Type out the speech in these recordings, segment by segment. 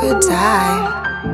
Good time.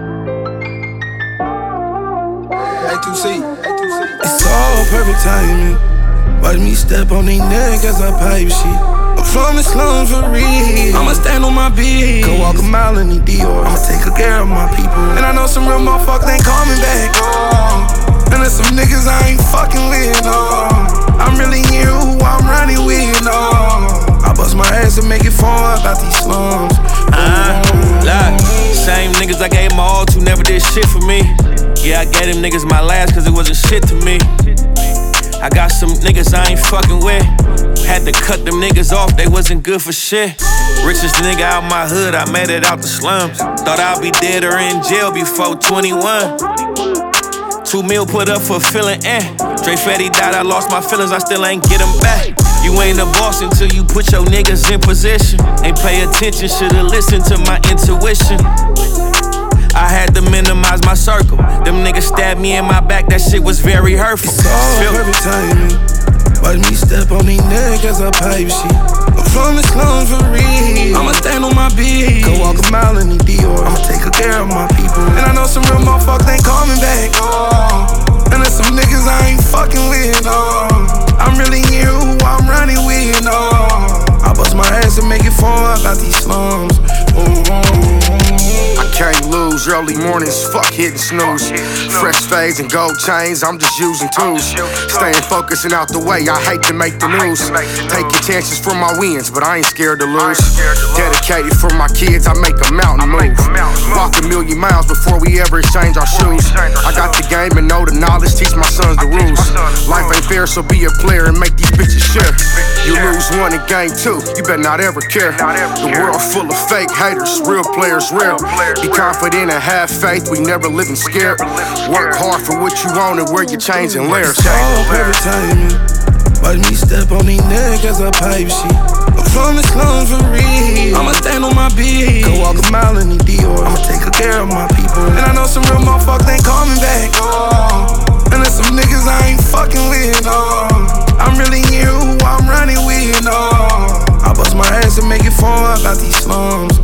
A2C. It's all perfect timing. Watch me step on they neck as I pipe shit. I'm from the slums for real. I'ma stand on my beat. Go walk a mile in the Dior. I'ma take good care of my people. And I know some real motherfuckers ain't coming back. Oh. And there's some niggas I ain't fucking with. No. I'm really here who I'm running with. No. I bust my ass and make it far about these slums. Look, same niggas I gave my all to never did shit for me. Yeah, I gave them niggas my last cause it wasn't shit to me. I got some niggas I ain't fucking with. Had to cut them niggas off, they wasn't good for shit. Richest nigga out my hood, I made it out the slums. Thought I'd be dead or in jail before 21. 2 mil put up for feeling Dre Fetty died, I lost my feelings, I still ain't get them back. You ain't a boss until you put your niggas in position. Ain't pay attention, should've listened to my intuition. I had to minimize my circle. Them niggas stabbed me in my back, that shit was very hurtful. It's all perfect timing. Watch me step on they neck as I pipe shit. I'm from the slums for real. I'ma stand on my beat. Go walk a mile in the Dior. I'ma take good care of my people. And I know some real motherfuckers ain't coming back. Oh. And there's some niggas I ain't fucking with. Oh. I'm really here who I'm running with. Oh. I bust my ass and make it far about these slums. I can't lose, early mornings, fuck hitting snooze. Fresh fades and gold chains, I'm just using tools. Staying focused and out the way, I hate to make the news. Taking chances for my wins, but I ain't scared to lose. Dedicated for my kids, I make a mountain move. Walk a million miles before we ever exchange our shoes. I got the game and know the knowledge, teach my sons the rules. Life ain't fair, so be a player and make these bitches share. You lose one and gain two, you better not ever care. The world full of fake haters, real players rare. Be confident and have faith, we never living scared. Work hard for what you want and wear your chains and layers. It's all perfect timing. Watch me step on they neck as I pipe shit. I'm from the slums for real. I'ma stand on my beat. Go walk a mile in the Dior. I'ma take good care of my people. And I know some real motherfuckers ain't coming back. Oh. And there's some niggas I ain't fucking with. Oh. I'm really here who I'm running with. Oh. I bust my ass and make it far about these slums.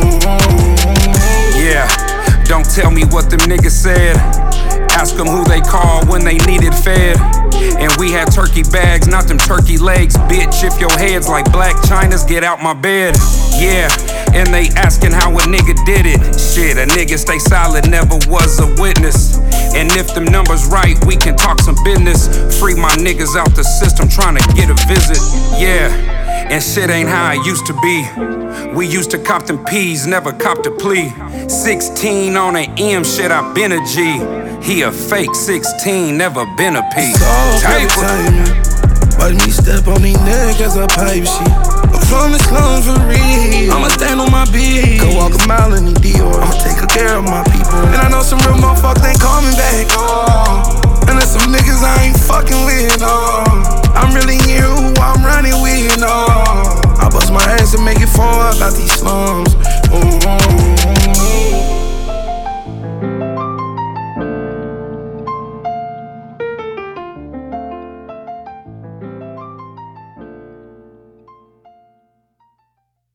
Yeah, don't tell me what them niggas said. Ask them who they called when they needed fed. And we had turkey bags, not them turkey legs. Bitch, if your head's like Black China's, get out my bed. Yeah, and they asking how a nigga did it. Shit, a nigga stay silent, never was a witness. And if them numbers right, we can talk some business. Free my niggas out the system, trying to get a visit. Yeah, and shit ain't how it used to be. We used to cop them P's, never copped a plea. 16 on an M, shit, I been a G. He a fake 16, never been a P. It's all perfect timing. Watch me step on they neck as I pipe shit. I'm from the slums for real. I'ma stand on my beat. Go walk a mile in the Dior. I'ma take good care of my people. And I know some real motherfuckers ain't coming back. Oh. And there's some niggas I ain't fucking with. Oh. I'm really here who I'm running with. Oh. I bust my ass and make it far about these slums.